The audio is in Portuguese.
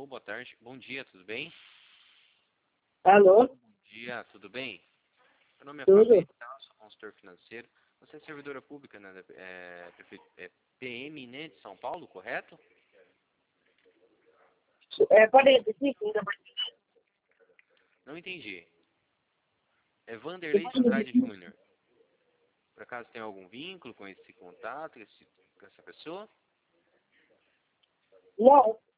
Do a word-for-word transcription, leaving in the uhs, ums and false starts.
Alô, boa tarde. Bom dia, tudo bem? Alô? Bom dia, tudo bem? Meu nome é Tudo? Fábio Vital, sou consultor financeiro. Você é servidora pública, né, da- é, prefe- é, P M, né, de São Paulo, correto? É, pode repetir, ainda mais. Não entendi. É Vanderlei de Andrade Júnior. Por acaso tem algum vínculo com esse contato, esse, com essa pessoa? Não,